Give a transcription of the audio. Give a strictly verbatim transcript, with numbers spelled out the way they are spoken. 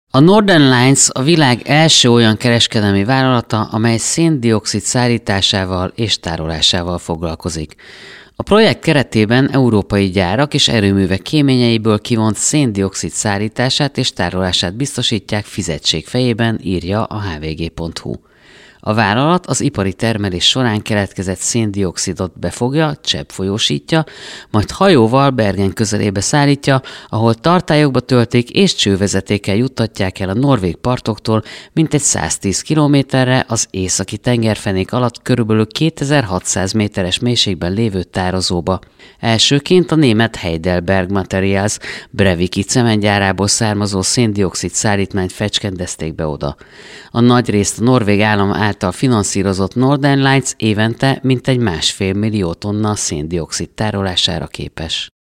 A Northern Lights a világ első olyan kereskedelmi vállalata, amely szén-dioxid szállításával és tárolásával foglalkozik. A projekt keretében európai gyárak és erőművek kéményeiből kivont szén-dioxid szállítását és tárolását biztosítják fizetség fejében, írja a há vé gé pont hú. A vállalat az ipari termelés során keletkezett szén-dioxidot befogja, cseppfolyósítja, majd hajóval Bergen közelébe szállítja, ahol tartályokba töltik és csővezetékkel juttatják el a norvég partoktól mintegy száztíz kilométerre az északi tengerfenék alatt körülbelül kétezer-hatszáz méteres mélységben lévő tározóba. Elsőként a német Heidelberg Materials Breviki cementgyárából származó szén-dioxid szállítmányt fecskendezték be oda. A nagy részt a norvég állam által finanszírozott Northern Lights évente mintegy másfél millió tonna szén-dioxid tárolására képes.